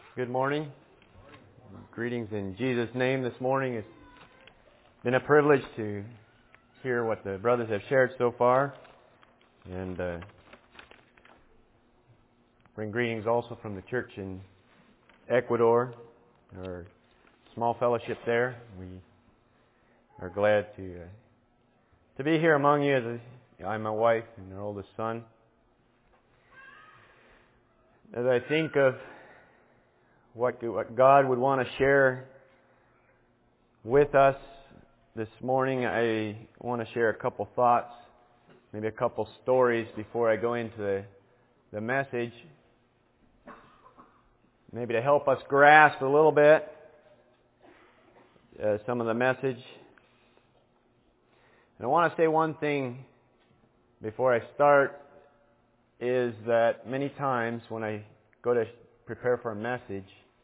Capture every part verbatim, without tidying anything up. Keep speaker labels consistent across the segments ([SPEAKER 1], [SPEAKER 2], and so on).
[SPEAKER 1] Good morning. Greetings in Jesus' name this morning. It's been a privilege to hear what the brothers have shared so far, and uh, bring greetings also from the church in Ecuador, our small fellowship there. We are glad to uh, to be here among you. As a, I'm my wife and our oldest son. As I think of what, what God would want to share with us this morning, I want to share a couple thoughts, maybe a couple stories before I go into the, the message, maybe to help us grasp a little bit uh, some of the message. And I want to say one thing before I start, is that many times when I go to prepare for a message,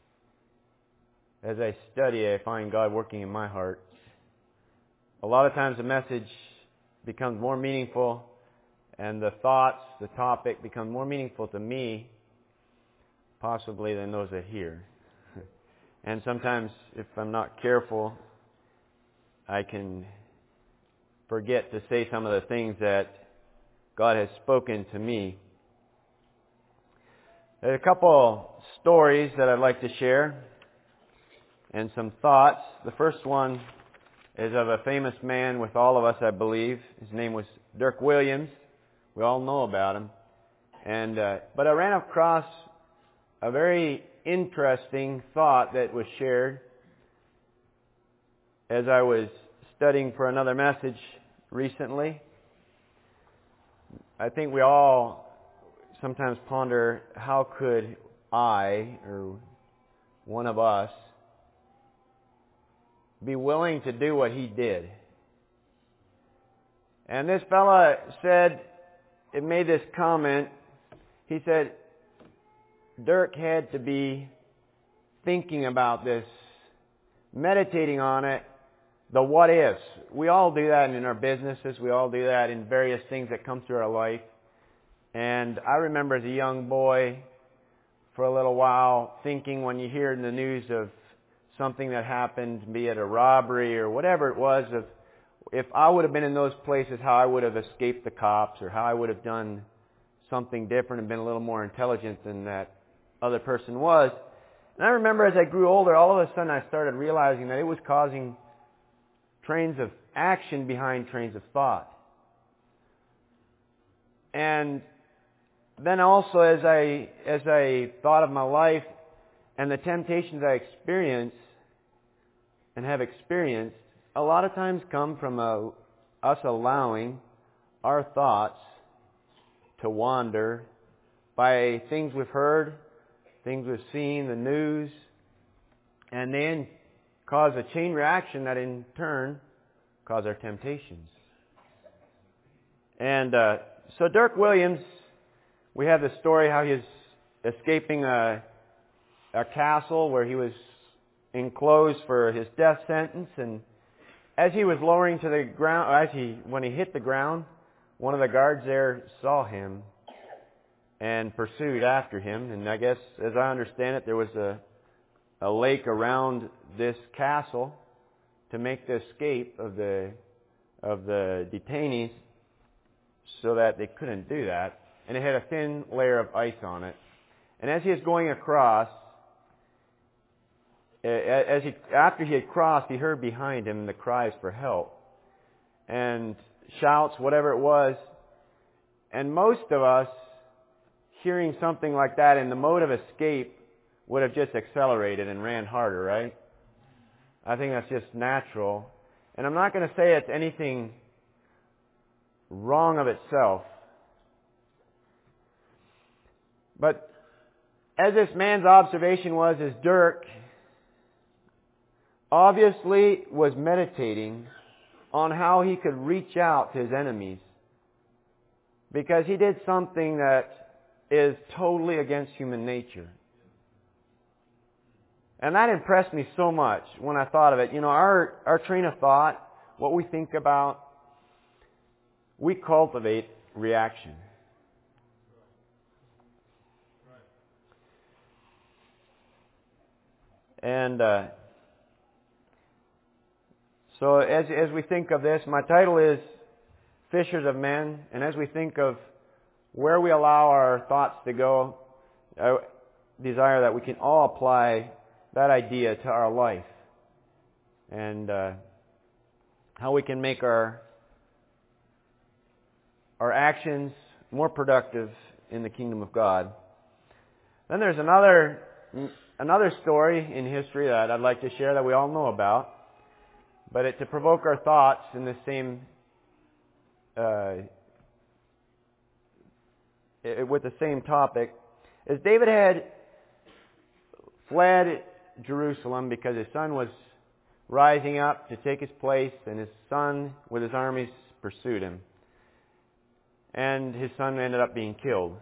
[SPEAKER 1] as I study, I find God working in my heart. A lot of times the message becomes more meaningful, and the thoughts, the topic, become more meaningful to me, possibly, than those that hear. And sometimes, if I'm not careful, I can forget to say some of the things that God has spoken to me. There's a couple stories that I'd like to share and some thoughts. The first one is of a famous man with all of us, I believe. His name was Dirk Williams. We all know about him. And uh, but I ran across a very interesting thought that was shared as I was studying for another message recently. I think we all sometimes ponder, how could I, or one of us, be willing to do what he did? And this fella said, it made this comment. He said, Dirk had to be thinking about this, meditating on it, the what ifs. We all do that in our businesses. We all do that in various things that come through our life. And I remember as a young boy, for a little while, thinking when you hear in the news of something that happened, be it a robbery or whatever it was, of if I would have been in those places, how I would have escaped the cops, or how I would have done something different and been a little more intelligent than that other person was. And I remember as I grew older, all of a sudden I started realizing that it was causing trains of action behind trains of thought. And then also as I as I thought of my life and the temptations I experience and have experienced, a lot of times come from a, us allowing our thoughts to wander by things we've heard, things we've seen, the news, and then cause a chain reaction that in turn cause our temptations. And uh, so Dirk Williams, we have the story how he's escaping a, a castle where he was enclosed for his death sentence, and as he was lowering to the ground, as he when he hit the ground, one of the guards there saw him and pursued after him. And I guess, as I understand it, there was a a lake around this castle to make the escape of the of the detainees, so that they couldn't do that. And it had a thin layer of ice on it. And as he was going across, as he, after he had crossed, he heard behind him the cries for help and shouts, whatever it was. And most of us, hearing something like that in the mode of escape, would have just accelerated and ran harder, right? I think that's just natural. And I'm not going to say it's anything wrong of itself. But as this man's observation was, is Dirk obviously was meditating on how he could reach out to his enemies, because he did something that is totally against human nature. And that impressed me so much when I thought of it. You know, our, our train of thought, what we think about, we cultivate reaction. And uh, so as as we think of this, my title is Fishers of Men. And as we think of where we allow our thoughts to go, I desire that we can all apply that idea to our life. And uh, how we can make our our actions more productive in the kingdom of God. Then there's another another story in history that I'd like to share that we all know about, but it, to provoke our thoughts in the same uh, it, with the same topic, is David had fled Jerusalem because his son was rising up to take his place, and his son with his armies pursued him. And his son ended up being killed.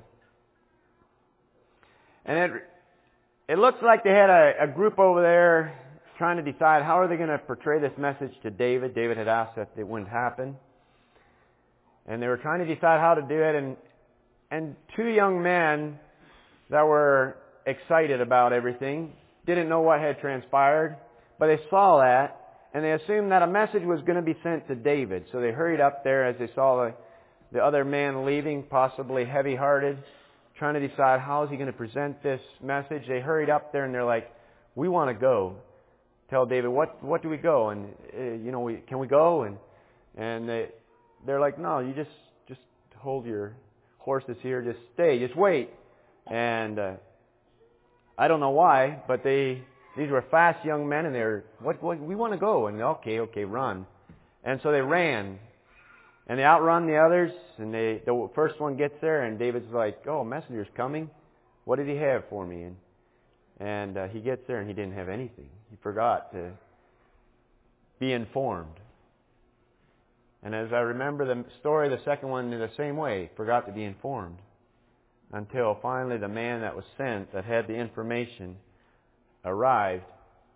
[SPEAKER 1] And it it looks like they had a, a group over there trying to decide how are they going to portray this message to David. David had asked that it wouldn't happen. And they were trying to decide how to do it, and and two young men that were excited about everything didn't know what had transpired. But they saw that, and they assumed that a message was going to be sent to David. So they hurried up there as they saw the, the other man leaving, possibly heavy-hearted, trying to decide how is he going to present this message. They hurried up there, and they're like, we want to go. Tell David, what what do we go? And, uh, you know, we, can we go? And and they, they're like, no, you just, just hold your horses here. Just stay. Just wait. And uh, I don't know why, but they... These were fast young men, and they were, what, what, we want to go. And okay, okay, run. And so they ran. And they outrun the others, and they, the first one gets there, and David's like, oh, a messenger's coming. What did he have for me? And, and uh, he gets there, and he didn't have anything. He forgot to be informed. And as I remember the story, the second one in the same way, forgot to be informed. Until finally the man that was sent, that had the information, arrived.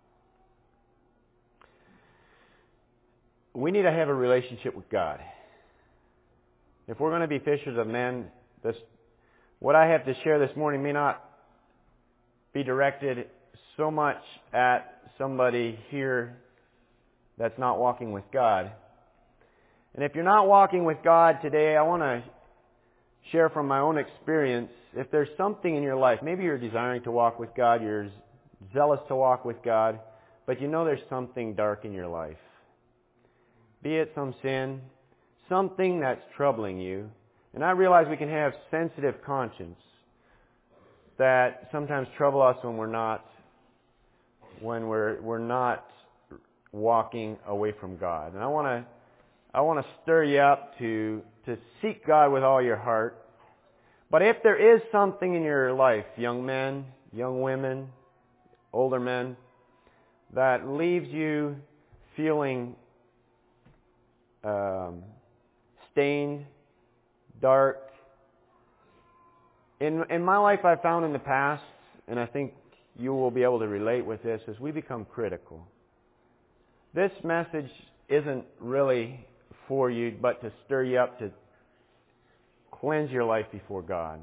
[SPEAKER 1] We need to have a relationship with God. If we're going to be fishers of men, this, what I have to share this morning may not be directed so much at somebody here that's not walking with God. And if you're not walking with God today, I want to share from my own experience, if there's something in your life, maybe you're desiring to walk with God, you're zealous to walk with God, but you know there's something dark in your life. Be it some sin, something that's troubling you. And I realize we can have sensitive conscience that sometimes trouble us when we're not when we're we're not walking away from God. And I want to I want to stir you up to to seek God with all your heart. But if there is something in your life, young men, young women, older men, that leaves you feeling um, stained, dark. In in my life, I've found in the past, and I think you will be able to relate with this, as we become critical. This message isn't really for you, but to stir you up to cleanse your life before God.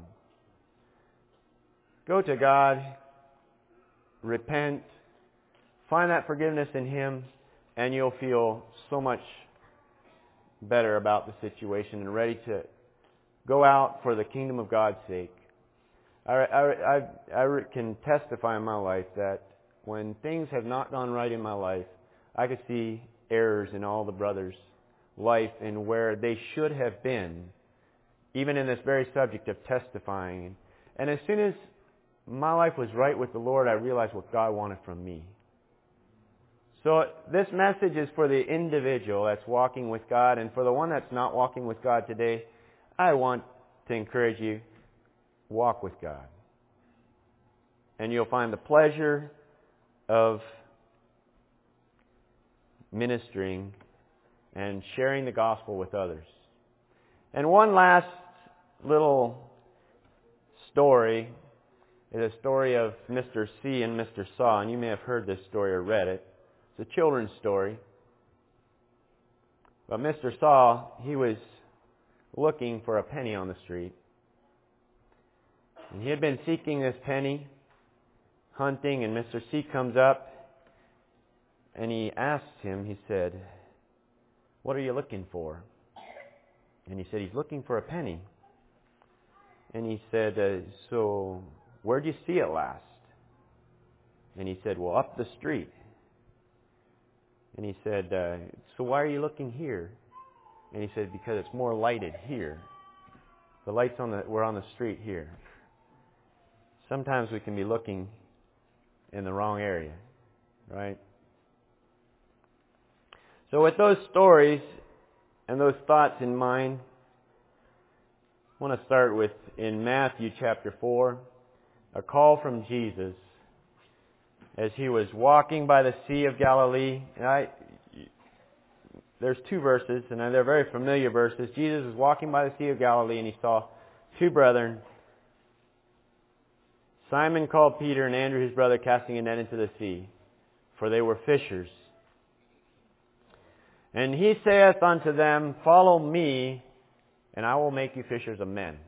[SPEAKER 1] Go to God. Repent, find that forgiveness in Him, and you'll feel so much better about the situation and ready to go out for the kingdom of God's sake. I, I, I, I can testify in my life that when things have not gone right in my life, I could see errors in all the brothers' life and where they should have been, even in this very subject of testifying. And as soon as my life was right with the Lord, I realized what God wanted from me. So this message is for the individual that's walking with God, and for the one that's not walking with God today, I want to encourage you, walk with God. And you'll find the pleasure of ministering and sharing the gospel with others. And one last little story is a story of Mister C and Mister Saw, and you may have heard this story or read it. It's a children's story. But Mister Saw, he was looking for a penny on the street. And he had been seeking this penny, hunting, and Mister C comes up and he asked him, he said, "What are you looking for?" And he said, he's looking for a penny. And he said, uh, so where'd you see it last? And he said, well, up the street. And he said, uh, so why are you looking here? And he said, because it's more lighted here. The lights on the we're on the street here. Sometimes we can be looking in the wrong area, right? So with those stories and those thoughts in mind, I want to start with in Matthew chapter four, a call from Jesus as he was walking by the Sea of Galilee. And I, there's two verses, and they're very familiar verses. Jesus was walking by the Sea of Galilee, and he saw two brethren, Simon called Peter and Andrew his brother, casting a net into the sea, for they were fishers. And he saith unto them, follow me, and I will make you fishers of men.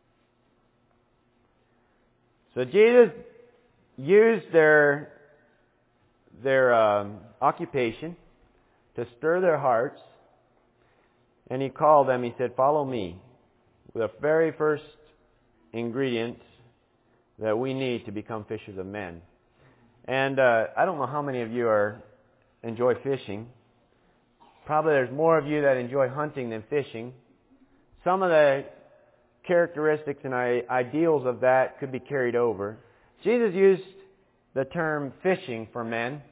[SPEAKER 1] So Jesus used their, their um, occupation to stir their hearts, and he called them, he said, follow me, with the very first ingredient that we need to become fishers of men. And uh, I don't know how many of you are enjoy fishing. Probably there's more of you that enjoy hunting than fishing. Some of the characteristics and ideals of that could be carried over. Jesus used the term fishing for men.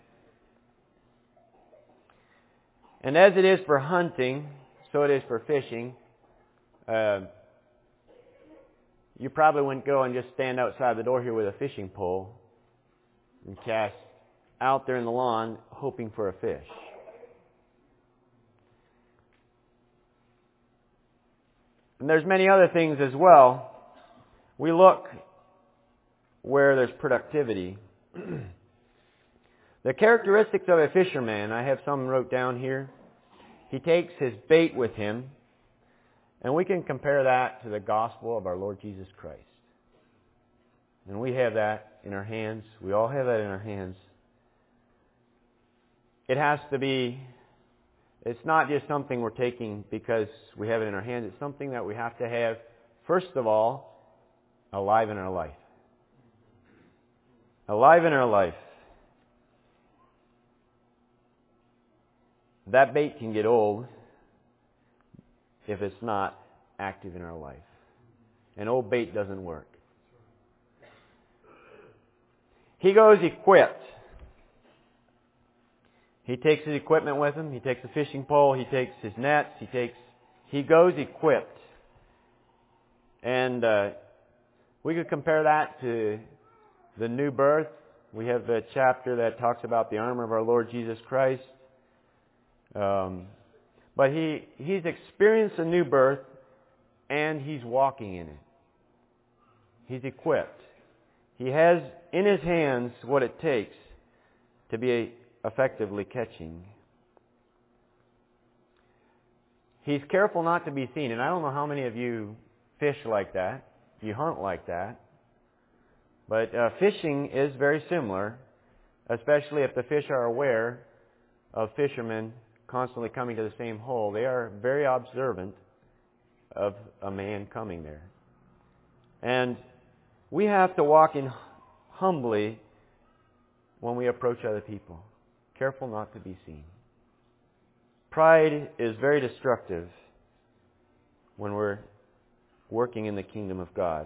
[SPEAKER 1] And as it is for hunting, so it is for fishing. Uh, you probably wouldn't go and just stand outside the door here with a fishing pole and cast out there in the lawn hoping for a fish. And there's many other things as well. We look where there's productivity. The characteristics of a fisherman, I have some wrote down here. He takes his bait with him, and we can compare that to the gospel of our Lord Jesus Christ. And we have that in our hands. We all have that in our hands. It has to be, it's not just something we're taking because we have it in our hands. It's something that we have to have, first of all, alive in our life. Alive in our life. That bait can get old if it's not active in our life. An old bait doesn't work. He goes equipped. He takes his equipment with him. He takes a fishing pole. He takes his nets. He takes. He goes equipped. And uh, we could compare that to the new birth. We have a chapter that talks about the armor of our Lord Jesus Christ. Um, but he he's experienced a new birth, and he's walking in it. He's equipped. He has in his hands what it takes to be effectively catching. He's careful not to be seen, and I don't know how many of you fish like that. You hunt like that. But uh, fishing is very similar, especially if the fish are aware of fishermen constantly coming to the same hole. They are very observant of a man coming there. And we have to walk in humbly when we approach other people. Careful not to be seen. Pride is very destructive when we're working in the kingdom of God.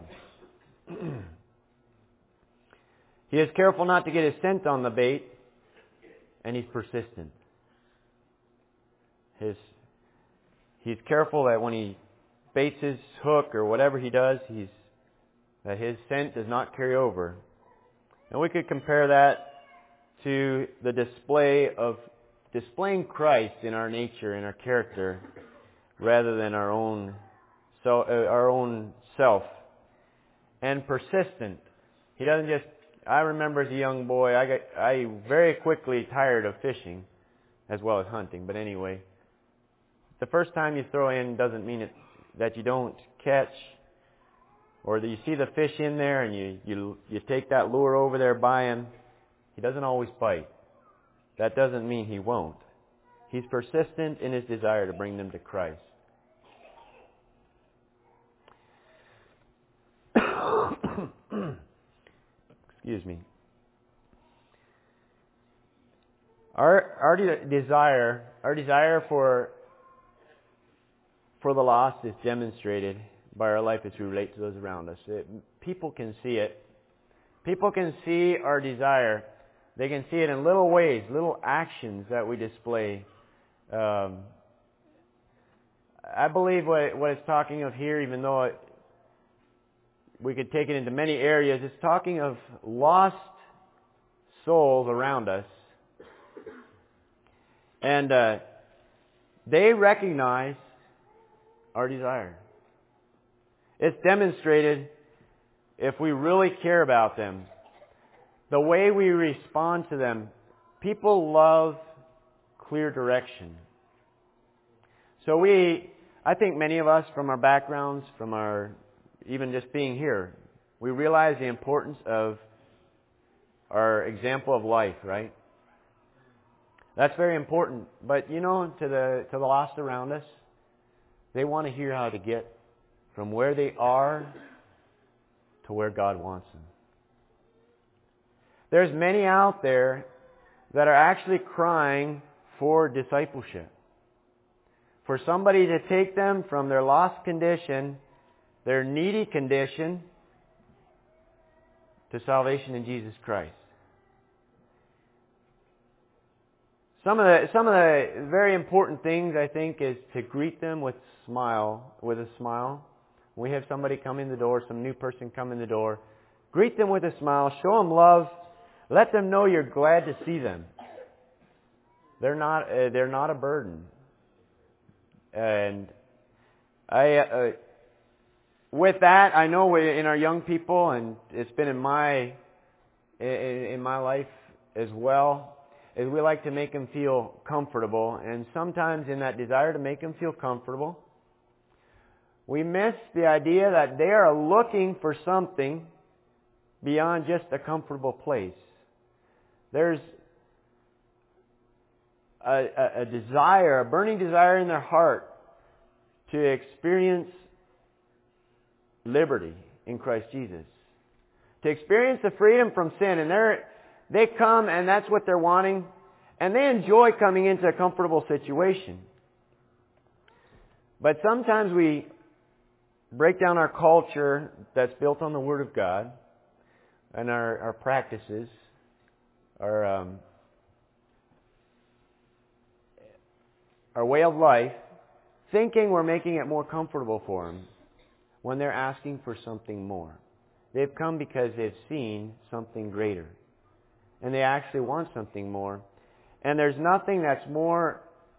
[SPEAKER 1] He is careful not to get his scent on the bait, and he's persistent. His, he's careful that when he baits his hook or whatever he does, he's that his scent does not carry over. And we could compare that to the display of displaying Christ in our nature, in our character, rather than our own so uh, our own self. And persistent. He doesn't just. I remember as a young boy, I got I very quickly tired of fishing, as well as hunting. But anyway, the first time you throw in doesn't mean it, that you don't catch, or that you see the fish in there and you, you you take that lure over there by him. He doesn't always bite. that doesn't mean He won't. He's persistent in His desire to bring them to Christ. Excuse me. Our our de- desire, our desire for for the lost is demonstrated by our life as we relate to those around us. It, people can see it. People can see our desire. They can see it in little ways, little actions that we display. Um, I believe what, what it's talking of here, even though it, we could take it into many areas, it's talking of lost souls around us. And uh, they recognize our desire. It's demonstrated if we really care about them. The way we respond to them, people love clear direction. So we, I think many of us from our backgrounds, from our, even just being here, we realize the importance of our example of life, right? That's very important. But you know, to the to the lost around us, they want to hear how to get from where they are to where God wants them. There's many out there that are actually crying for discipleship. For somebody to take them from their lost condition, their needy condition, to salvation in Jesus Christ. Some of the some of the very important things, I think, is to greet them with smile, with a smile. We have somebody come in the door, some new person come in the door. Greet them with a smile. Show them love. Let them know you're glad to see them. They're not uh, they're not a burden. And I, uh, with that, I know in our young people, and it's been in my in, in my life as well, is we like to make them feel comfortable. And sometimes in that desire to make them feel comfortable, we miss the idea that they are looking for something beyond just a comfortable place. There's a, a, a desire, a burning desire in their heart to experience liberty in Christ Jesus. To experience the freedom from sin. And they're, they come and that's what they're wanting. And they enjoy coming into a comfortable situation. But sometimes we break down our culture that's built on the Word of God and our, our practices, our um, our way of life, thinking we're making it more comfortable for them when they're asking for something more. They've come because they've seen something greater. And they actually want something more. And there's nothing that's more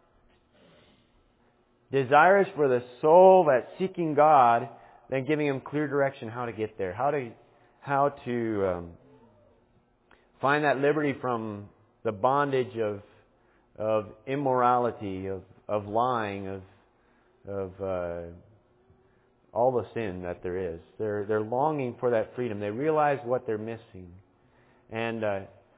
[SPEAKER 1] desirous for the soul that's seeking God than giving them clear direction how to get there, how to how to um, find that liberty from the bondage of of immorality, of of lying, of of uh, all the sin that there is. They're they're longing for that freedom. They realize what they're missing, and uh,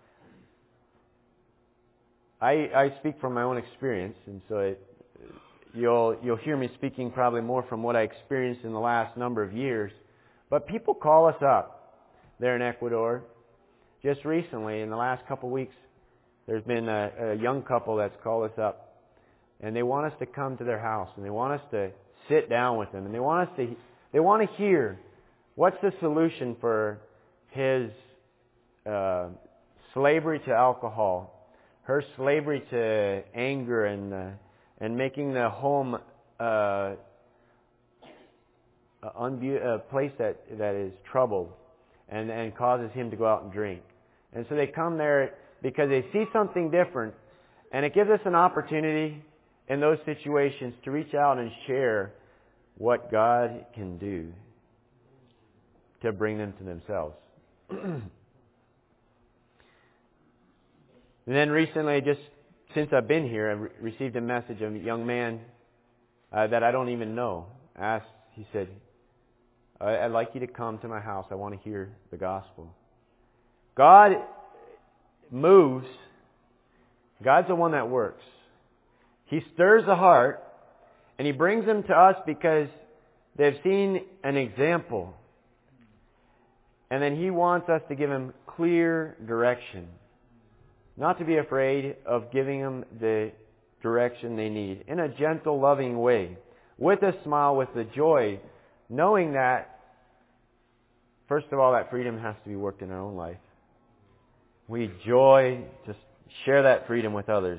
[SPEAKER 1] I I speak from my own experience, and so it. You'll you'll hear me speaking probably more from what I experienced in the last number of years. But people call us up there in Ecuador. Just recently, in the last couple of weeks, there's been a, a young couple that's called us up. And they want us to come to their house. And they want us to sit down with them. And they want us to they want to hear what's the solution for his uh, slavery to alcohol, her slavery to anger and uh, and making the home uh, a, unbe- a place that, that is troubled and, and causes him to go out and drink. And so they come there because they see something different, and it gives us an opportunity in those situations to reach out and share what God can do to bring them to themselves. And then recently, just since I've been here, I re- received a message of a young man uh, that I don't even know. Asked, he said, I'd like you to come to my house. I want to hear the gospel. God moves God's the one that works. He stirs the heart, and He brings them to us because they've seen an example. And then He wants us to give them clear direction. Not to be afraid of giving them the direction they need. In a gentle, loving way. With a smile, with the joy. Knowing that, first of all, that freedom has to be worked in our own life. We joy to share that freedom with others.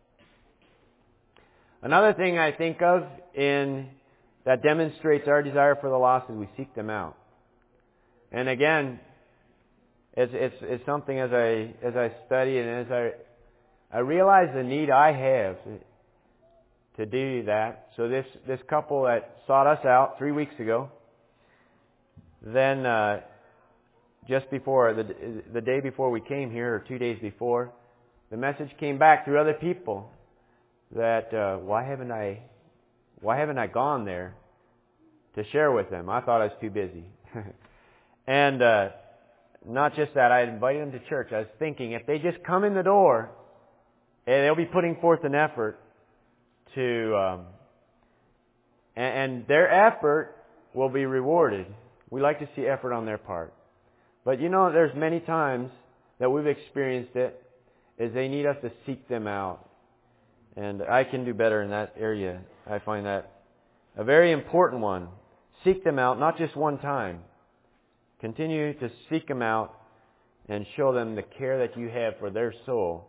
[SPEAKER 1] Another thing I think of in that demonstrates our desire for the lost is we seek them out. And again, it's it's, it's something as I as I study and as I I realize the need I have to do that. So this this couple that sought us out three weeks ago, then uh, just before the the day before we came here, or two days before, the message came back through other people that uh, why haven't I why haven't I gone there to share with them? I thought I was too busy. And uh, not just that, I invited them to church. I was thinking if they just come in the door, and they'll be putting forth an effort to, um, and, and their effort will be rewarded. We like to see effort on their part. But you know, there's many times that we've experienced it, is they need us to seek them out. And I can do better in that area. I find that a very important one. Seek them out, not just one time. Continue to seek them out and show them the care that you have for their soul.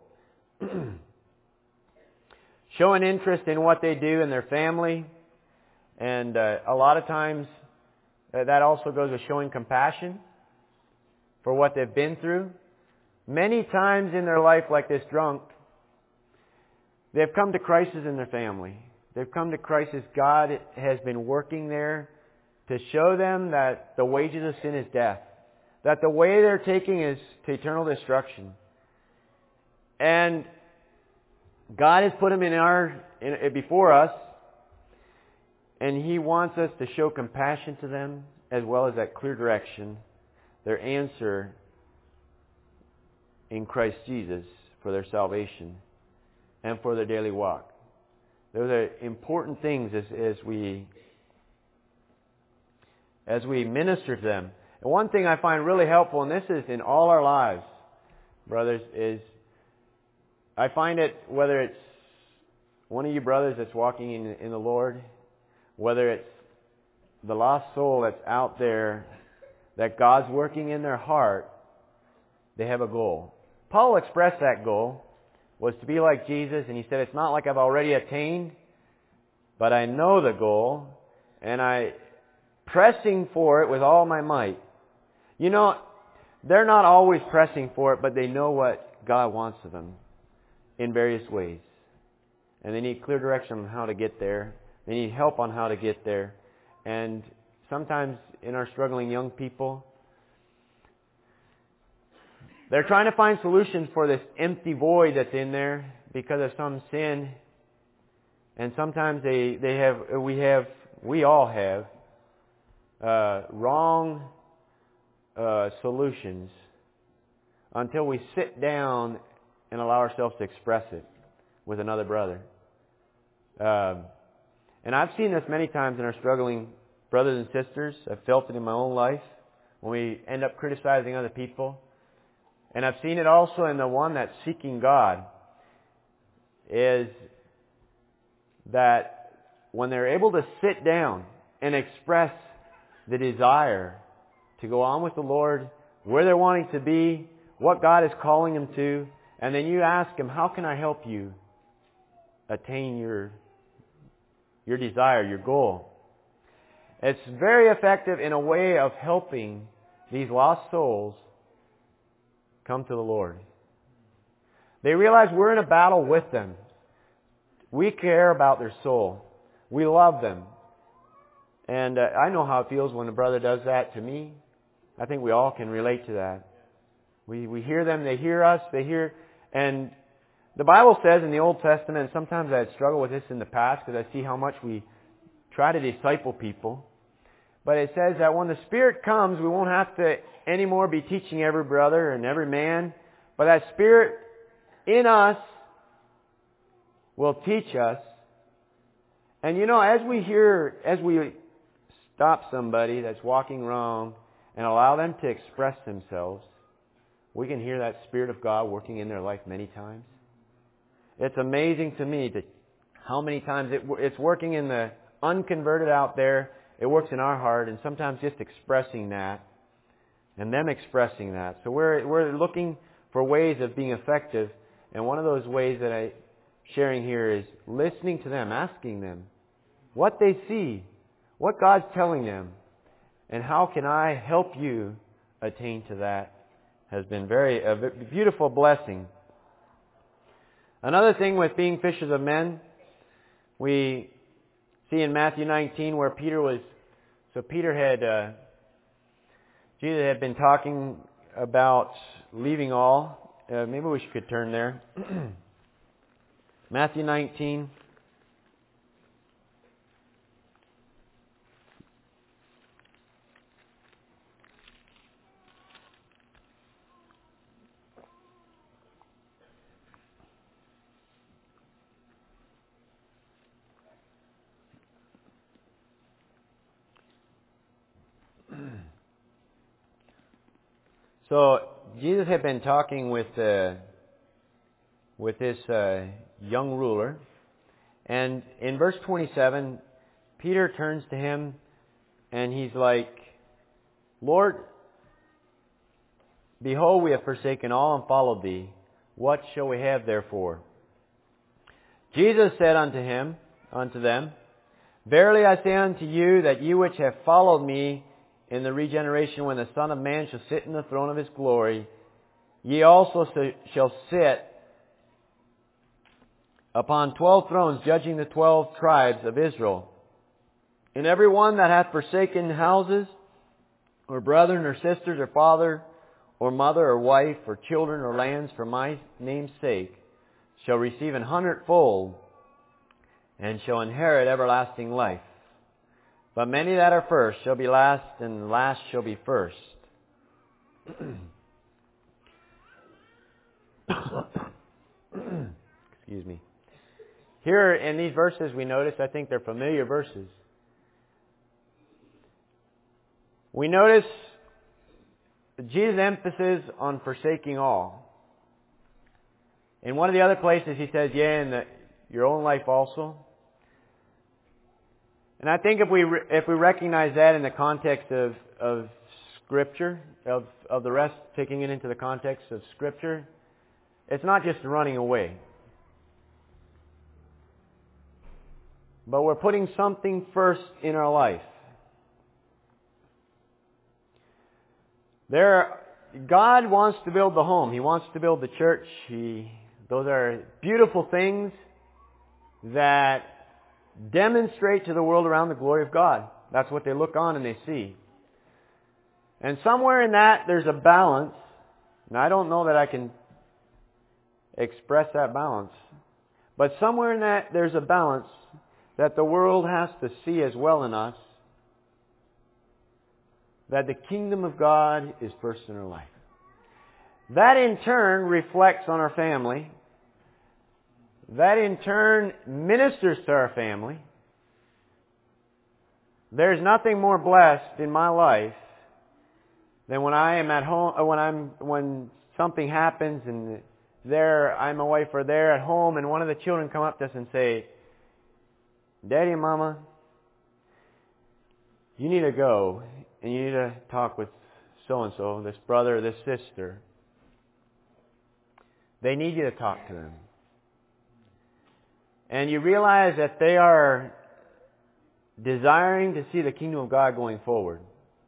[SPEAKER 1] Show an interest in what they do in their family. And uh, a lot of times uh, that also goes with showing compassion for what they've been through. Many times in their life, like this drunk, they've come to crisis in their family. They've come to crisis. God has been working there to show them that the wages of sin is death. That the way they're taking is to eternal destruction. And God has put them in our in, before us, and He wants us to show compassion to them as well as that clear direction, their answer in Christ Jesus for their salvation and for their daily walk. Those are important things as, as we as we minister to them. And one thing I find really helpful, and this is in all our lives, brothers, is I find it, whether it's one of you brothers that's walking in, in the Lord, whether it's the lost soul that's out there, that God's working in their heart, they have a goal. Paul expressed that goal, was to be like Jesus, and he said, it's not like I've already attained, but I know the goal, and I pressing for it with all my might. You know, they're not always pressing for it, but they know what God wants of them in various ways. And they need clear direction on how to get there. They need help on how to get there. And sometimes in our struggling young people, they're trying to find solutions for this empty void that's in there because of some sin. And sometimes they, they have, we have, we all have, uh, wrong, uh, solutions until we sit down and allow ourselves to express it with another brother. Um, and I've seen this many times in our struggling brothers and sisters. I've felt it in my own life when we end up criticizing other people. And I've seen it also in the one that's seeking God, is that when they're able to sit down and express the desire to go on with the Lord, where they're wanting to be, what God is calling them to, and then you ask them, how can I help you attain your, your desire, your goal? It's very effective in a way of helping these lost souls come to the Lord. They realize we're in a battle with them. We care about their soul. We love them. And uh, I know how it feels when a brother does that to me. I think we all can relate to that. We we hear them, they hear us, they hear... And the Bible says in the Old Testament, and sometimes I had struggled with this in the past because I see how much we try to disciple people. But it says that when the Spirit comes, we won't have to anymore be teaching every brother and every man. But that Spirit in us will teach us. And you know, as we hear, as we stop somebody that's walking wrong and allow them to express themselves, we can hear that Spirit of God working in their life many times. It's amazing to me that how many times it, it's working in the unconverted out there. It works in our heart, and sometimes just expressing that and them expressing that. So we're we're looking for ways of being effective, and one of those ways that I'm sharing here is listening to them, asking them what they see, what God's telling them, and how can I help you attain to that. Has been very a beautiful blessing. Another thing with being fishers of men, we see in Matthew nineteen where Peter was, so Peter had, uh, Jesus had been talking about leaving all. Uh, maybe we could turn there. Matthew nineteen. So Jesus had been talking with uh, with this uh, young ruler, and in verse twenty-seven, Peter turns to him, and he's like, "Lord, behold, we have forsaken all and followed thee. What shall we have therefore?" Jesus said unto him, unto them, "Verily I say unto you that you which have followed me in the regeneration, when the Son of Man shall sit in the throne of His glory, ye also shall sit upon twelve thrones, judging the twelve tribes of Israel. And every one that hath forsaken houses, or brethren, or sisters, or father, or mother, or wife, or children, or lands, for my name's sake, shall receive an hundredfold, and shall inherit everlasting life. But many that are first shall be last, and last shall be first." Excuse me. Here in these verses we notice, I think they're familiar verses. We notice Jesus' emphasis on forsaking all. In one of the other places he says, "Yea, in the, your own life also." And I think if we if we recognize that in the context of, of Scripture, of, of the rest, taking it into the context of Scripture, it's not just running away. But we're putting something first in our life. There, God wants to build the home. He wants to build the church. He, those are beautiful things that demonstrate to the world around the glory of God. That's what they look on and they see. And somewhere in that there's a balance. And I don't know that I can express that balance. But somewhere in that there's a balance that the world has to see as well in us. That the kingdom of God is first in our life. That in turn reflects on our family. That in turn ministers to our family. There's nothing more blessed in my life than when I am at home, or when I'm when something happens and there I'm away or they're at home and one of the children come up to us and say, "Daddy and Mama, you need to go and you need to talk with so and so, this brother or this sister. They need you to talk to them." And you realize that they are desiring to see the kingdom of God going forward.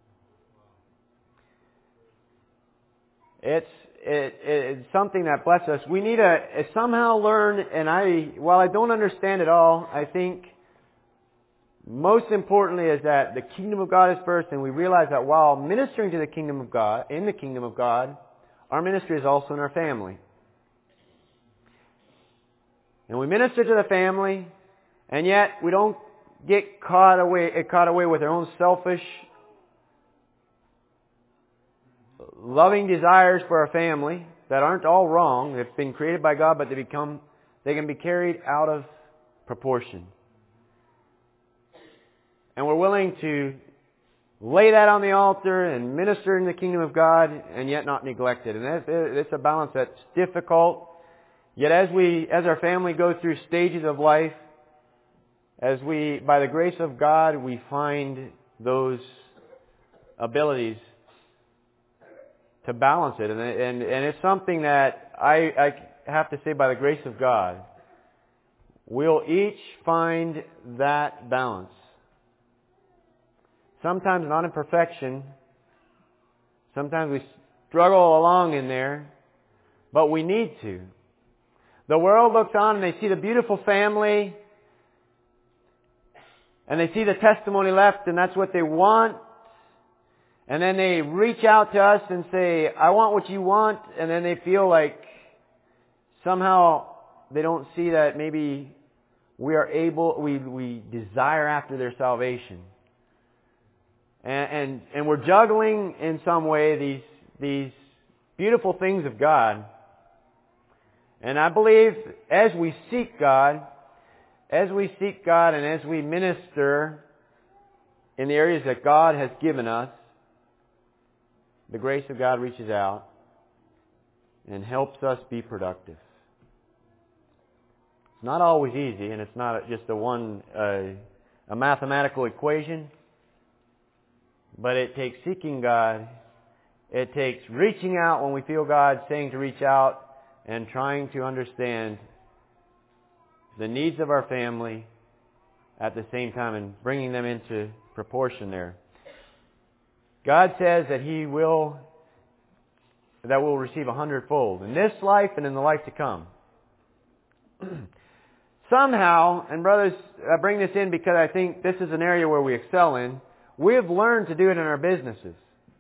[SPEAKER 1] It's it, it's something that blesses us. We need to somehow learn, and I, while I don't understand it all, I think most importantly is that the kingdom of God is first, and we realize that while ministering to the kingdom of God, in the kingdom of God, our ministry is also in our family. And we minister to the family, and yet we don't get caught away, caught away with our own selfish, loving desires for our family that aren't all wrong. They've been created by God, but they become, they can be carried out of proportion. And we're willing to lay that on the altar and minister in the kingdom of God and yet not neglect it. And it's a balance that's difficult. Yet as we, as our family goes through stages of life, as we, by the grace of God, we find those abilities to balance it. And, and, and it's something that I, I have to say, by the grace of God, we'll each find that balance. Sometimes not in perfection. Sometimes we struggle along in there. But we need to. The world looks on and they see the beautiful family. And they see the testimony left, and that's what they want. And then they reach out to us and say, I want what you want. And then they feel like somehow they don't see that maybe we are able, we, we desire after their salvation. And, and, and we're juggling in some way these, these beautiful things of God. And I believe as we seek God, as we seek God and as we minister in the areas that God has given us, the grace of God reaches out and helps us be productive. It's not always easy, and it's not just a one uh, a mathematical equation, but it takes seeking God. It takes reaching out when we feel God saying to reach out and trying to understand the needs of our family at the same time and bringing them into proportion there. God says that He will, that we'll receive a hundredfold in this life and in the life to come. Somehow, and brothers, I bring this in because I think this is an area where we excel in, we have learned to do it in our businesses.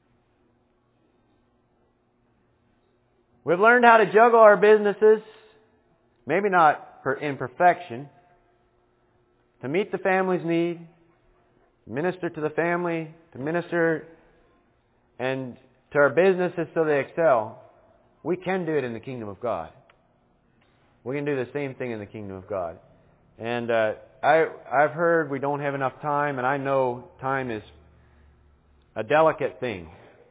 [SPEAKER 1] We've learned how to juggle our businesses, maybe not in perfection, to meet the family's need, to minister to the family, to minister and to our businesses so they excel. We can do it in the kingdom of God. We can do the same thing in the kingdom of God. And uh, I, I've heard we don't have enough time, and I know time is a delicate thing.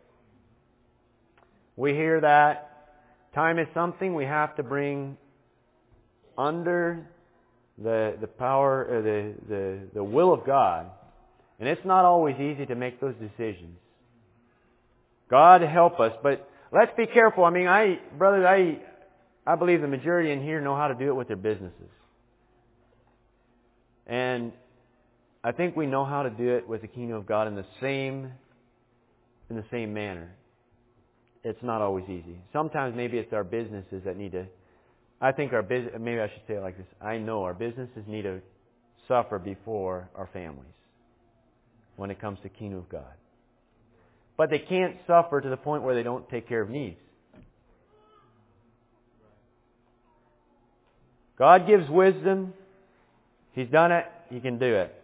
[SPEAKER 1] We hear that. Time is something we have to bring under the the power, or the, the, the will of God. And it's not always easy to make those decisions. God help us, but let's be careful. I mean, I, brothers, I, I believe the majority in here know how to do it with their businesses. And I think we know how to do it with the kingdom of God in the same, in the same manner. It's not always easy. Sometimes maybe it's our businesses that need to, I think our business, maybe I should say it like this. I know our businesses need to suffer before our families when it comes to kingdom of God. But they can't suffer to the point where they don't take care of needs. God gives wisdom. He's done it. He can do it.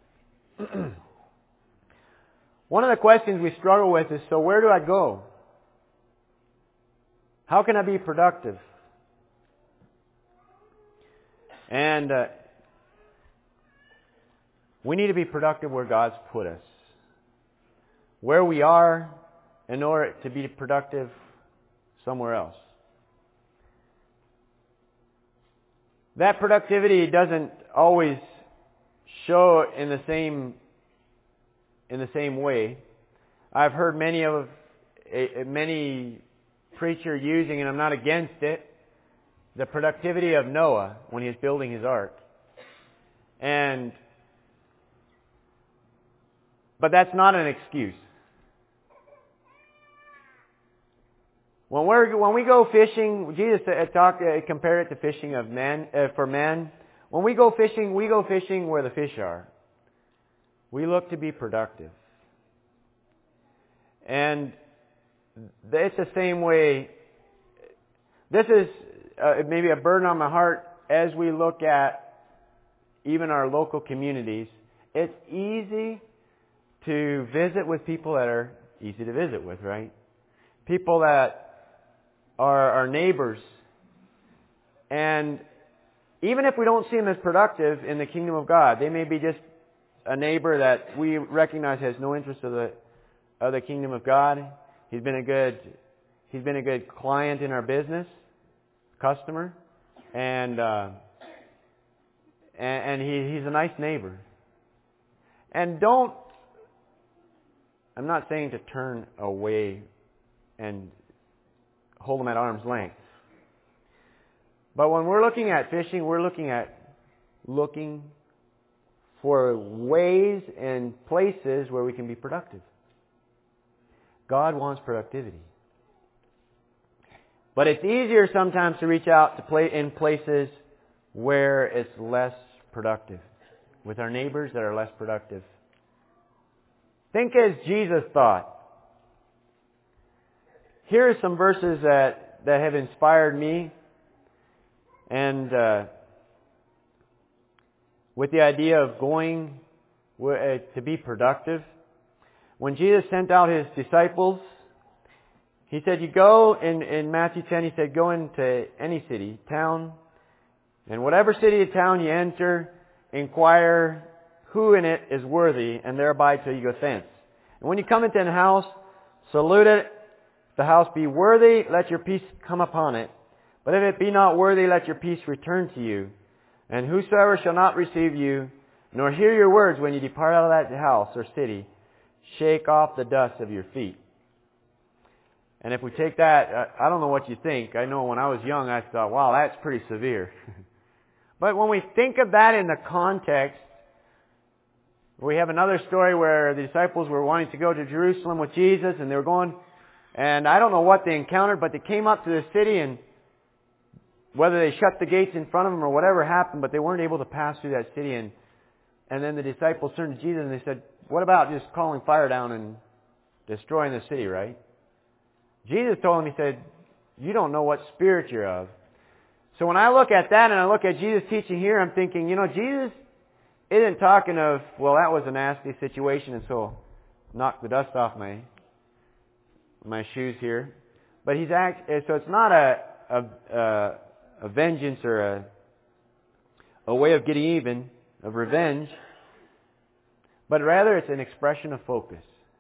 [SPEAKER 1] One of the questions we struggle with is, so where do I go? How can I be productive? And uh, we need to be productive where God's put us. Where we are, in order to be productive somewhere else. That productivity doesn't always show in the same in the same way. I've heard many of many preachers using, and I'm not against it, the productivity of Noah when he was building his ark. And but that's not an excuse. When we're when we go fishing, Jesus talked uh, compared it to fishing of men uh, for men. When we go fishing, we go fishing where the fish are. We look to be productive, and it's the same way. This is uh, maybe a burden on my heart as we look at even our local communities. It's easy to visit with people that are easy to visit with, right? People that are our neighbors. And even if we don't see them as productive in the kingdom of God, they may be just a neighbor that we recognize has no interest of the of the kingdom of God. He's been a good he's been a good client in our business, customer, and uh, and, and he, he's a nice neighbor. And don't I'm not saying to turn away and hold them at arm's length. But when we're looking at fishing, we're looking at looking for ways and places where we can be productive. God wants productivity. But it's easier sometimes to reach out to play in places where it's less productive, with our neighbors that are less productive. Think as Jesus thought. Here are some verses that, that have inspired me, and uh, with the idea of going uh, to be productive. When Jesus sent out His disciples, He said, you go, in, in Matthew ten, He said, go into any city, town, and whatever city or town you enter, inquire who in it is worthy, and there abide till you go thence. And when you come into a house, salute it. If the house be worthy, let your peace come upon it. But if it be not worthy, let your peace return to you. And whosoever shall not receive you, nor hear your words when you depart out of that house or city, shake off the dust of your feet. And if we take that, I don't know what you think. I know when I was young, I thought, wow, that's pretty severe. But when we think of that in the context, we have another story where the disciples were wanting to go to Jerusalem with Jesus, and they were going, and I don't know what they encountered, but they came up to the city, and whether they shut the gates in front of them or whatever happened, but they weren't able to pass through that city. And, and then the disciples turned to Jesus and they said, what about just calling fire down and destroying the city, right? Jesus told them, He said, you don't know what spirit you're of. So when I look at that and I look at Jesus' teaching here, I'm thinking, you know, Jesus isn't talking of, well, that was a nasty situation, and so knock the dust off my my shoes here. But He's act, so it's not a a, a a vengeance or a, a way of getting even, of revenge, but rather it's an expression of focus.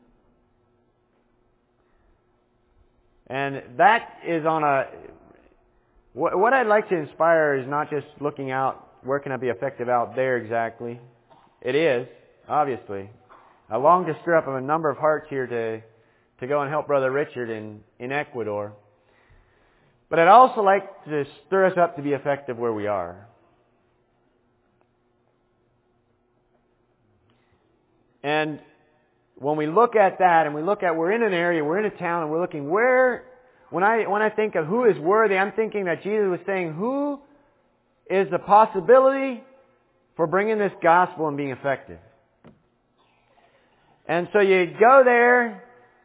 [SPEAKER 1] And that is on a, what, what I'd like to inspire is not just looking out, where can I be effective out there exactly? It is, obviously. I long to stir up a number of hearts here to, to go and help Brother Richard in, in Ecuador. But I'd also like to stir us up to be effective where we are. And when we look at that, and we look at, we're in an area, we're in a town, and we're looking where, when I, when I think of who is worthy, I'm thinking that Jesus was saying, who is the possibility for bringing this gospel and being effective? And so you go there,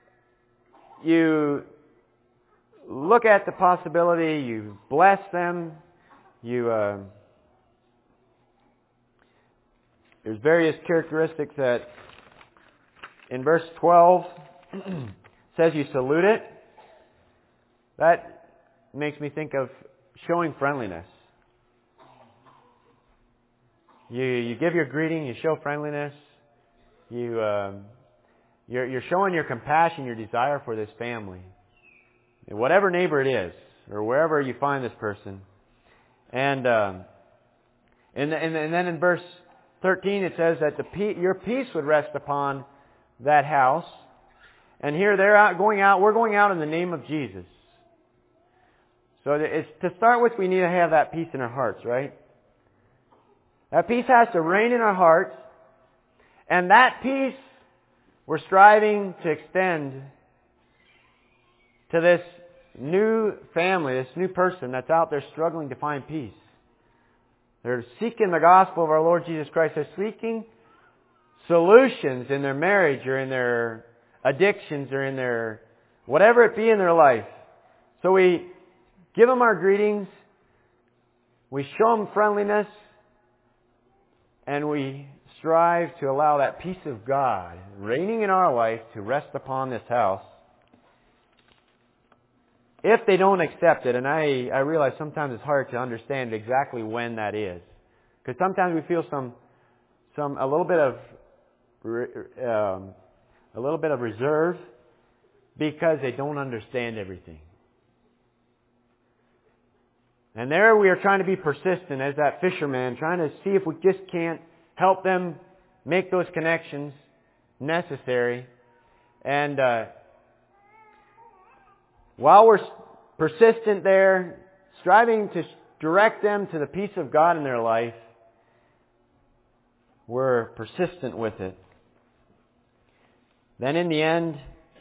[SPEAKER 1] you look at the possibility, you bless them, you, uh, there's various characteristics that in verse twelve says you salute it. That makes me think of showing friendliness. You you give your greeting, you show friendliness, you um, you're you're showing your compassion, your desire for this family. Whatever neighbor it is, or wherever you find this person. And um, and, and, and then in verse thirteen it says that the your peace would rest upon that house. And here they're out going out, we're going out in the name of Jesus. So it's, to start with, we need to have that peace in our hearts, right? That peace has to reign in our hearts. And that peace we're striving to extend to this new family, this new person that's out there struggling to find peace. They're seeking the gospel of our Lord Jesus Christ. They're seeking solutions in their marriage or in their addictions or in their, whatever it be in their life. So we give them our greetings, we show them friendliness, and we strive to allow that peace of God reigning in our life to rest upon this house. if they don't accept it, and I, I realize sometimes it's hard to understand exactly when that is. Because sometimes we feel some, some, a little bit of, um, a little bit of reserve because they don't understand everything. And there we are trying to be persistent as that fisherman, trying to see if we just can't help them make those connections necessary. And uh, while we're persistent there, striving to direct them to the peace of God in their life, we're persistent with it. Then in the end,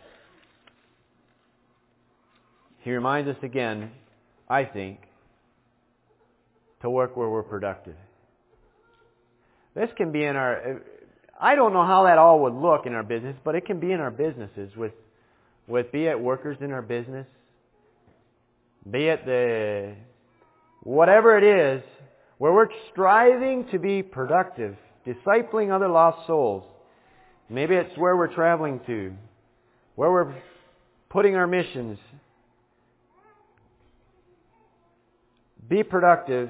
[SPEAKER 1] he reminds us again, I think, to work where we're productive. This can be in our, I don't know how that all would look in our business, but it can be in our businesses with, with be it workers in our business, be it the, whatever it is, where we're striving to be productive, discipling other lost souls. Maybe it's where we're traveling to, where we're putting our missions. Be productive.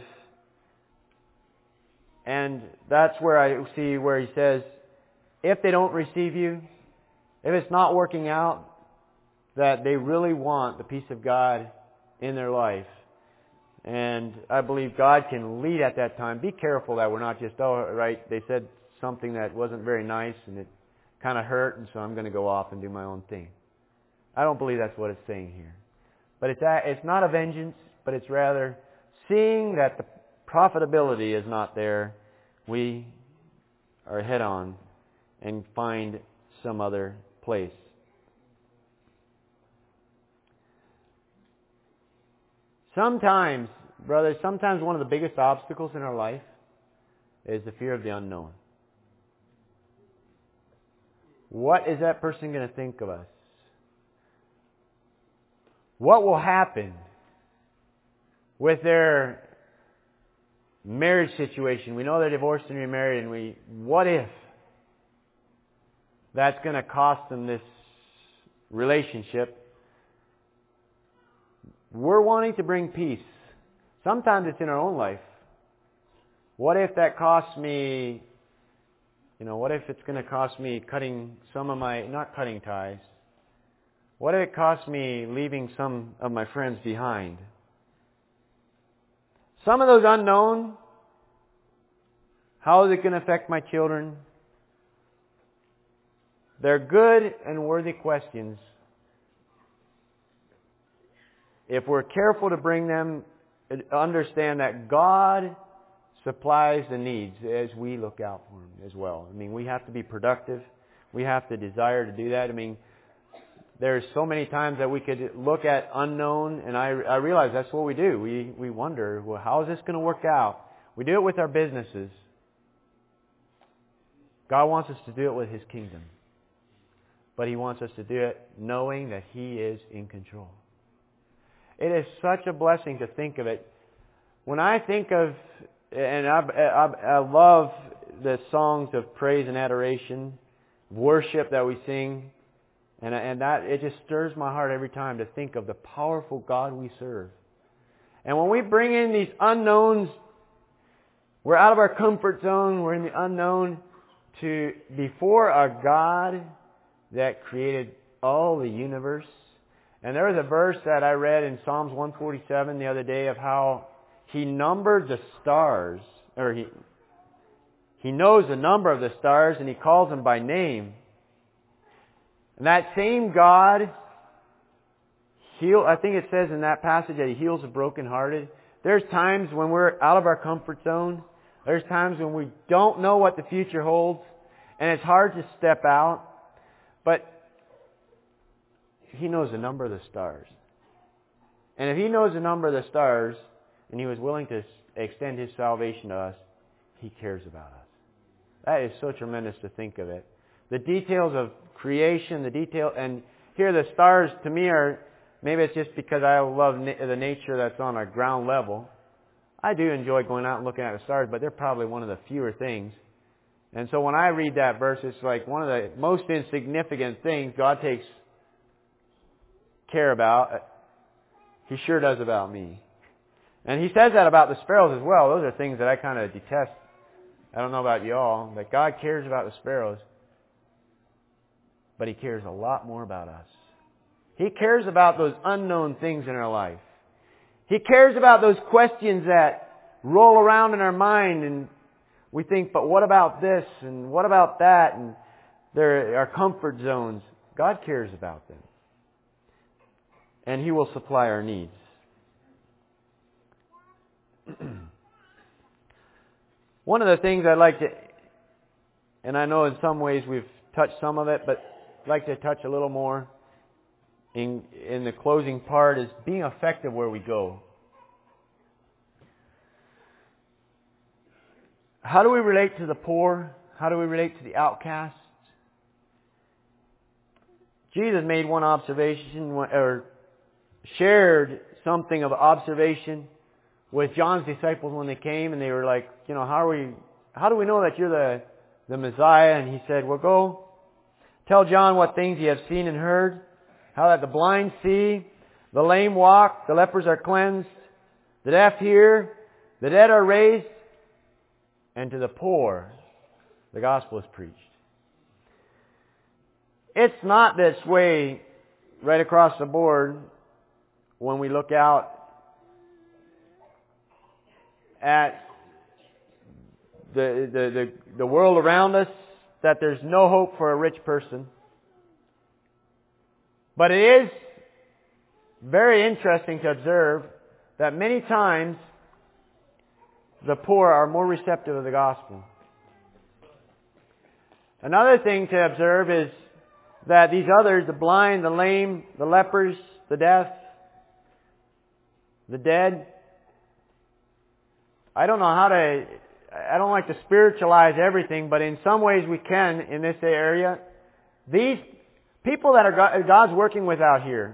[SPEAKER 1] And that's where I see where he says, if they don't receive you, if it's not working out, that they really want the peace of God in their life. And I believe God can lead at that time. Be careful that we're not just, oh, right, they said something that wasn't very nice and it kind of hurt, and so I'm going to go off and do my own thing. I don't believe that's what it's saying here. But it's it's not a vengeance, but it's rather seeing that the profitability is not there, we are head on and find some other place. Sometimes, brothers, sometimes one of the biggest obstacles in our life is the fear of the unknown. What is that person going to think of us? What will happen with their marriage situation? We know they're divorced and remarried, and we, what if that's going to cost them this relationship? We're wanting to bring peace. Sometimes it's in our own life. What if that costs me, you know, what if it's going to cost me cutting some of my, not cutting ties. What if it costs me leaving some of my friends behind? Some of those unknown, how is it going to affect my children? They're good and worthy questions. If we're careful to bring them, understand that God supplies the needs as we look out for them as well. I mean, we have to be productive. We have to desire to do that. I mean, there's so many times that we could look at unknown, and I, I realize that's what we do. We, we wonder, well, how is this going to work out? We do it with our businesses. God wants us to do it with His kingdom. But He wants us to do it knowing that He is in control. It is such a blessing to think of it. When I think of, and I, I, I love the songs of praise and adoration, worship that we sing, and, and that it just stirs my heart every time to think of the powerful God we serve. And when we bring in these unknowns, we're out of our comfort zone, we're in the unknown, to before a God that created all the universe. And there was a verse that I read in Psalms one forty-seven the other day of how He numbered the stars, or He He knows the number of the stars and He calls them by name. And that same God, heal, I think it says in that passage that He heals the brokenhearted. There's times when we're out of our comfort zone. There's times when we don't know what the future holds. And it's hard to step out. But He knows the number of the stars. And if He knows the number of the stars, and He was willing to extend His salvation to us, He cares about us. That is so tremendous to think of it. The details of creation, the detail, and here the stars to me are, maybe it's just because I love na- the nature that's on a ground level. I do enjoy going out and looking at the stars, but they're probably one of the fewer things. And so when I read that verse, it's like one of the most insignificant things God takes care about. He sure does about me. And He says that about the sparrows as well. Those are things that I kind of detest. I don't know about y'all, but God cares about the sparrows. But He cares a lot more about us. He cares about those unknown things in our life. He cares about those questions that roll around in our mind and we think, but what about this and what about that? And there are comfort zones. God cares about them. And He will supply our needs. One of the things I'd like to, and I know in some ways we've touched some of it, but I'd like to touch a little more in, in the closing part, is being effective where we go. How do we relate to the poor? How do we relate to the outcasts? Jesus made one observation, or shared something of observation with John's disciples when they came, and they were like, you know, how are we, how do we know that you're the, the Messiah? And He said, well, go tell John what things you have seen and heard, how that the blind see, the lame walk, the lepers are cleansed, the deaf hear, the dead are raised, and to the poor the gospel is preached. It's not this way right across the board when we look out at the, the, the, the world around us, that there's no hope for a rich person. But it is very interesting to observe that many times the poor are more receptive of the gospel. Another thing to observe is that these others, the blind, the lame, the lepers, the deaf, the dead, I don't know how to, I don't like to spiritualize everything, but in some ways we can in this area. These people that are God's working with out here,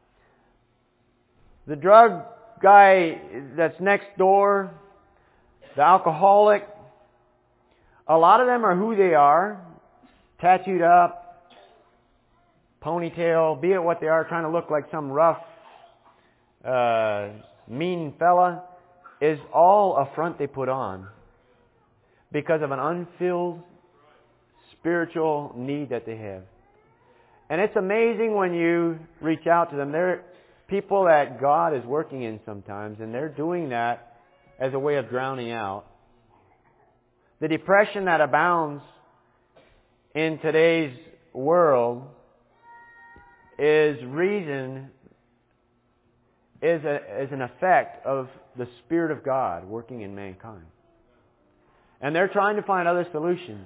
[SPEAKER 1] the drug guy that's next door, the alcoholic, a lot of them are who they are, tattooed up, ponytail, be it what they are, trying to look like some rough, uh, mean fella, is all a front they put on because of an unfilled spiritual need that they have. And it's amazing when you reach out to them. They're people that God is working in sometimes, and they're doing that as a way of drowning out the depression that abounds in today's world. Is reason is a, is an effect of the Spirit of God working in mankind. And they're trying to find other solutions.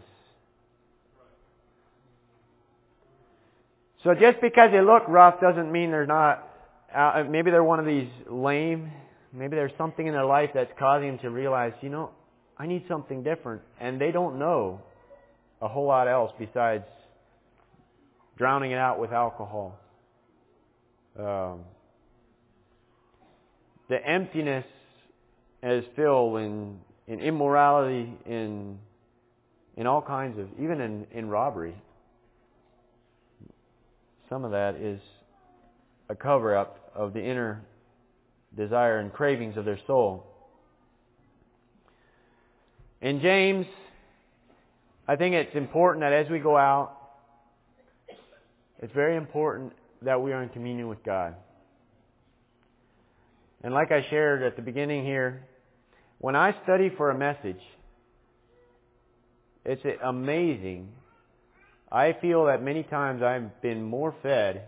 [SPEAKER 1] So just because they look rough doesn't mean they're not, uh, maybe they're one of these lame, maybe there's something in their life that's causing them to realize, you know, I need something different. And they don't know a whole lot else besides drowning it out with alcohol. Um, the emptiness is filled in, in immorality, in in all kinds of, even in, in robbery. Some of that is a cover-up of the inner desire and cravings of their soul. In James, I think it's important that as we go out, it's very important that we are in communion with God. And like I shared at the beginning here, when I study for a message, it's amazing. I feel that many times I've been more fed,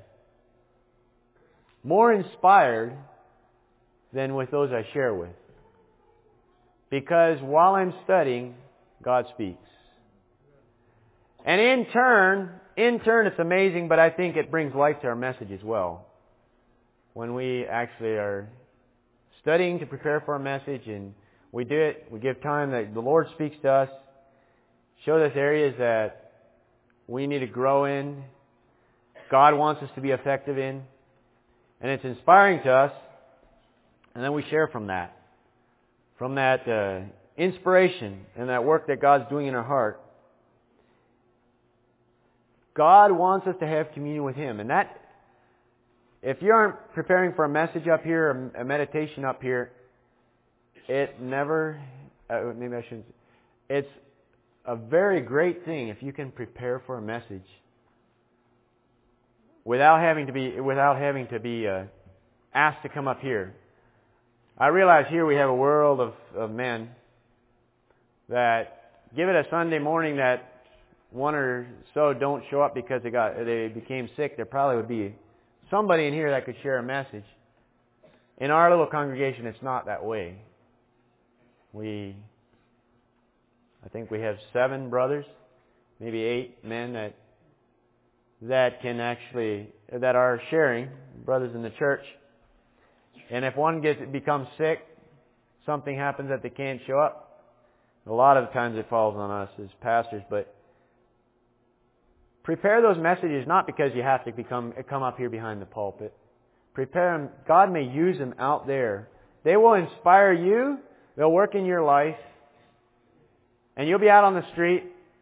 [SPEAKER 1] more inspired than with those I share with. Because while I'm studying, God speaks. And in turn, in turn it's amazing, but I think it brings life to our message as well. When we actually are studying to prepare for a message, and we do it, we give time that the Lord speaks to us, show us areas that we need to grow in, God wants us to be effective in, and it's inspiring to us, and then we share from that. From that uh, inspiration and that work that God's doing in our heart. God wants us to have communion with Him, and that if you aren't preparing for a message up here, a meditation up here, it never, uh, maybe I shouldn't, it's a very great thing if you can prepare for a message without having to be, without having to be uh, asked to come up here. I realize here we have a world of, of men that give it a Sunday morning that one or so don't show up because they got they became sick. There probably would be somebody in here that could share a message. In our little congregation, it's not that way. We, I think we have seven brothers, maybe eight men that that can actually that are sharing, brothers in the church. And if one gets becomes sick, something happens that they can't show up. A lot of times it falls on us as pastors, but prepare those messages not because you have to become come up here behind the pulpit. Prepare them. God may use them out there. They will inspire you. They'll work in your life. And you'll be out on the street,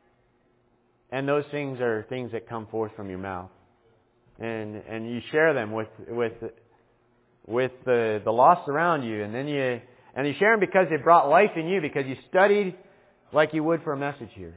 [SPEAKER 1] and those things are things that come forth from your mouth. And and you share them with with with the, the lost around you. And then you and you share them because they brought life in you, because you studied like you would for a message here.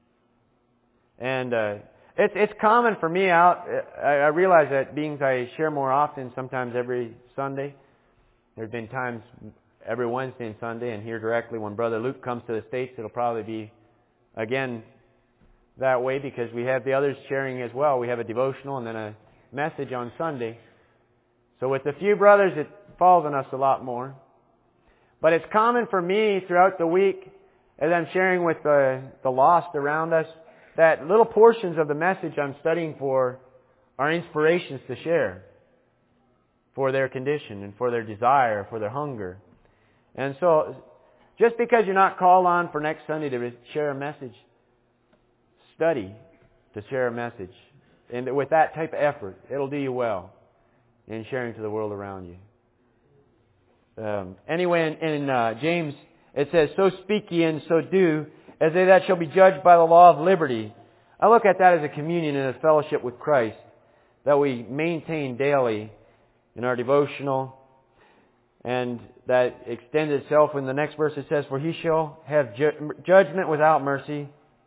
[SPEAKER 1] And uh, it's it's common for me out. I, I realize that being I share more often, sometimes every Sunday. There's been times every Wednesday and Sunday, and here directly when Brother Luke comes to the States, it'll probably be again that way because we have the others sharing as well. We have a devotional and then a message on Sunday. So with a few brothers, it falls on us a lot more. But it's common for me throughout the week, as I'm sharing with the, the lost around us, that little portions of the message I'm studying for are inspirations to share for their condition and for their desire, for their hunger. And so, just because you're not called on for next Sunday to share a message, study to share a message. And with that type of effort, it'll do you well in sharing to the world around you. Um, anyway, in, in uh, James, it says, "So speak ye and so do, as they that shall be judged by the law of liberty." I look at that as a communion and a fellowship with Christ that we maintain daily in our devotional, and that extends itself in the next verse. It says, "For he shall have ju- judgment without mercy,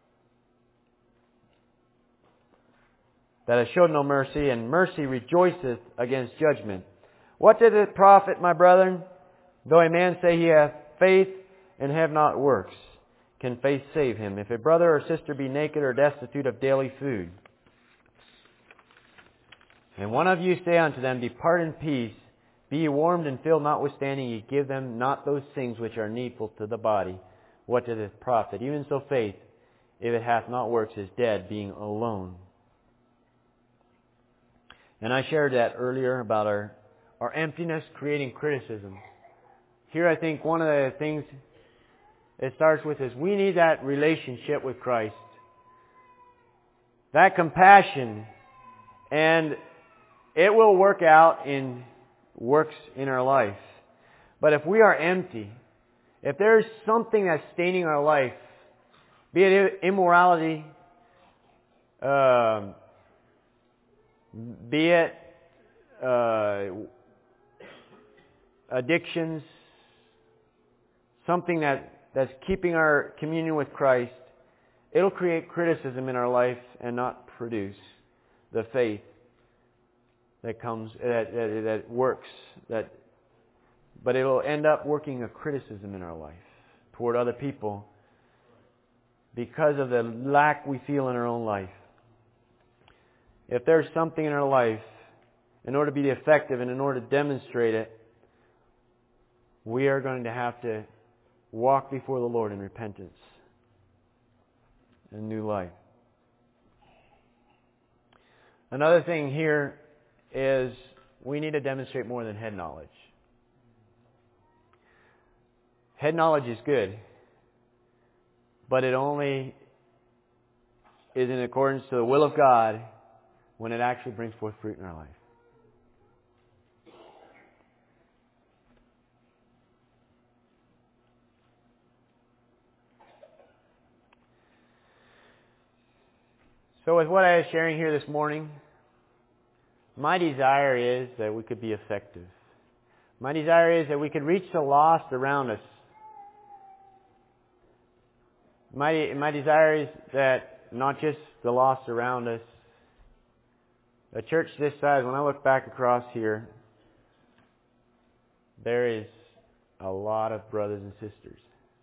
[SPEAKER 1] that has showed no mercy, and mercy rejoiceth against judgment. What doth it profit, my brethren, though a man say he hath faith and have not works? Can faith save him? If a brother or sister be naked or destitute of daily food, and one of you say unto them, Depart in peace, be ye warmed and filled, notwithstanding ye give them not those things which are needful to the body, what doth it profit? Even so faith, if it hath not works, is dead, being alone." And I shared that earlier about our, our emptiness creating criticism. Here I think one of the things it starts with is we need that relationship with Christ. That compassion. And it will work out in works in our life. But if we are empty, if there's something that's staining our life, be it immorality, uh, be it uh, addictions, something that, that's keeping our communion with Christ, it'll create criticism in our life and not produce the faith that comes, that, that, that works, that, but it'll end up working a criticism in our life toward other people because of the lack we feel in our own life. If there's something in our life, in order to be effective and in order to demonstrate it, we are going to have to walk before the Lord in repentance and new life. Another thing here is we need to demonstrate more than head knowledge. Head knowledge is good, but it only is in accordance to the will of God when it actually brings forth fruit in our life. So with what I was sharing here this morning, my desire is that we could be effective. My desire is that we could reach the lost around us. My, my desire is that not just the lost around us. A church this size, when I look back across here, there is a lot of brothers and sisters.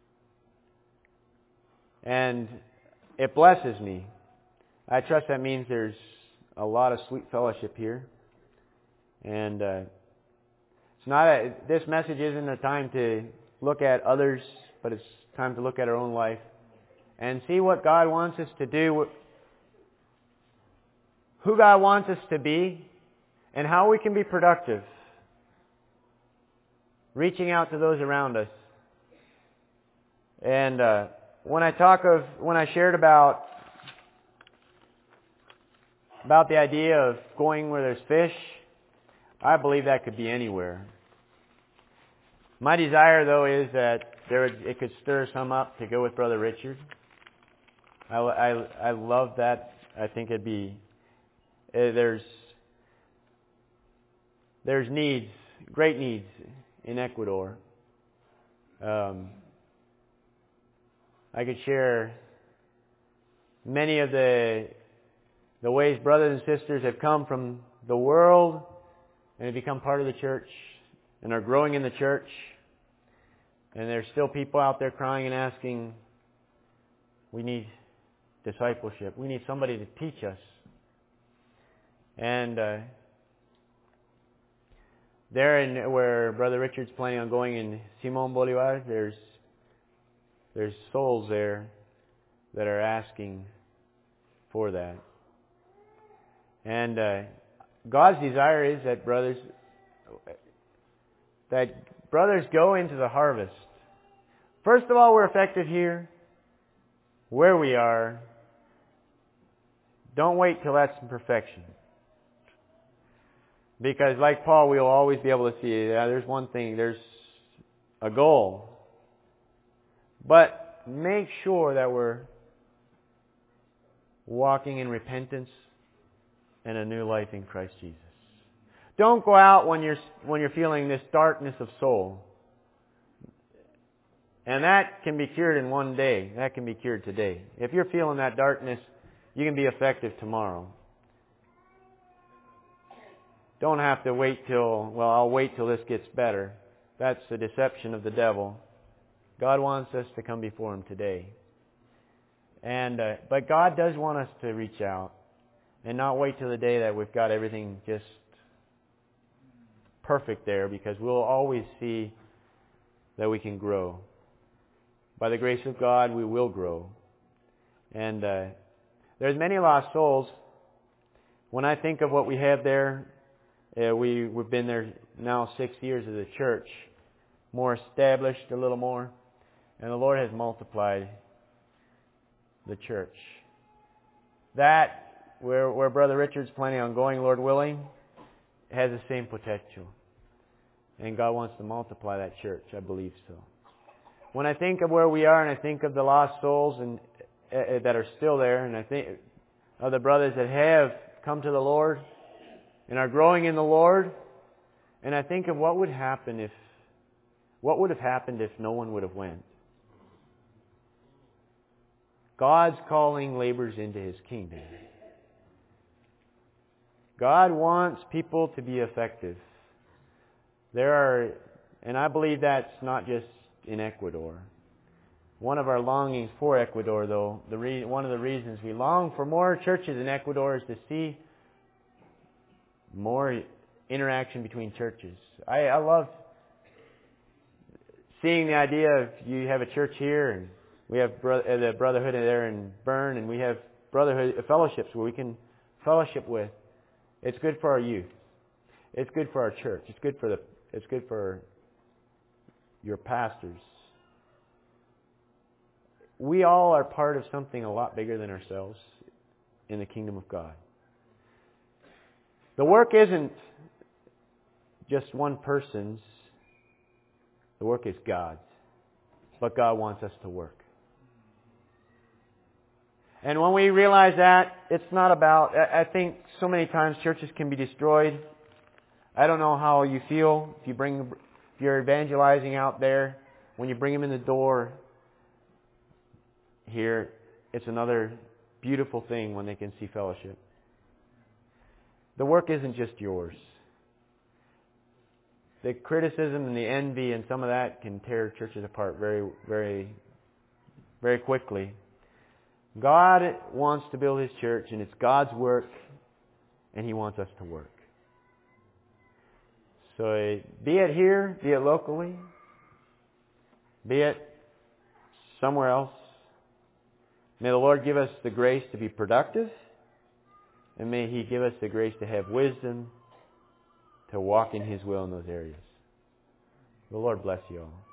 [SPEAKER 1] And it blesses me. I trust that means there's a lot of sweet fellowship here. And uh, it's not a, this message isn't a time to look at others, but it's time to look at our own life and see what God wants us to do, who God wants us to be, and how we can be productive, reaching out to those around us. And uh, when I talk of, when I shared about about the idea of going where there's fish, I believe that could be anywhere. My desire, though, is that there it could stir some up to go with Brother Richard. I, I, I love that. I think it'd be uh, there's there's needs, great needs in Ecuador. Um, I could share many of the the ways brothers and sisters have come from the world and have become part of the church and are growing in the church. And there's still people out there crying and asking, we need discipleship. We need somebody to teach us. And uh, there in where Brother Richard's planning on going in Simón Bolívar, there's there's souls there that are asking for that. And uh, God's desire is that brothers that brothers go into the harvest. First of all, we're effective here, where we are. Don't wait till that's in perfection. Because like Paul, we'll always be able to see, yeah, there's one thing, there's a goal. But make sure that we're walking in repentance and a new life in Christ Jesus. Don't go out when you're when you're feeling this darkness of soul. And that can be cured in one day. That can be cured today. If you're feeling that darkness, you can be effective tomorrow. Don't have to wait till, well, I'll wait till this gets better. That's the deception of the devil. God wants us to come before Him today. And uh, but God does want us to reach out and not wait till the day that we've got everything just perfect there, because we'll always see that we can grow. By the grace of God, we will grow. And uh, there's many lost souls. When I think of what we have there, uh, we, we've been there now six years as a church, more established a little more, and the Lord has multiplied the church. That, where, where Brother Richard's planning on going, Lord willing, has the same potential. And God wants to multiply that church, I believe so. When I think of where we are, and I think of the lost souls and uh, that are still there, and I think of the brothers that have come to the Lord and are growing in the Lord, and I think of what would happen if, what would have happened if no one would have went. God's calling laborers into His kingdom. God wants people to be effective. There are, and I believe that's not just in Ecuador. One of our longings for Ecuador, though, the re- one of the reasons we long for more churches in Ecuador is to see more interaction between churches. I, I love seeing the idea of you have a church here, and we have bro- uh, the brotherhood there in Bern, and we have brotherhood uh, fellowships where we can fellowship with. It's good for our youth. It's good for our church. It's good for the. It's good for your pastors. We all are part of something a lot bigger than ourselves in the kingdom of God. The work isn't just one person's. The work is God's. But God wants us to work. And when we realize that, it's not about, I think so many times churches can be destroyed. I don't know how you feel if you bring, if you're evangelizing out there, when you bring them in the door here, it's another beautiful thing when they can see fellowship. The work isn't just yours. The criticism and the envy and some of that can tear churches apart very, very, very quickly. God wants to build His church, and it's God's work, and He wants us to work. So be it here, be it locally, be it somewhere else, may the Lord give us the grace to be productive, and may He give us the grace to have wisdom to walk in His will in those areas. The Lord bless you all.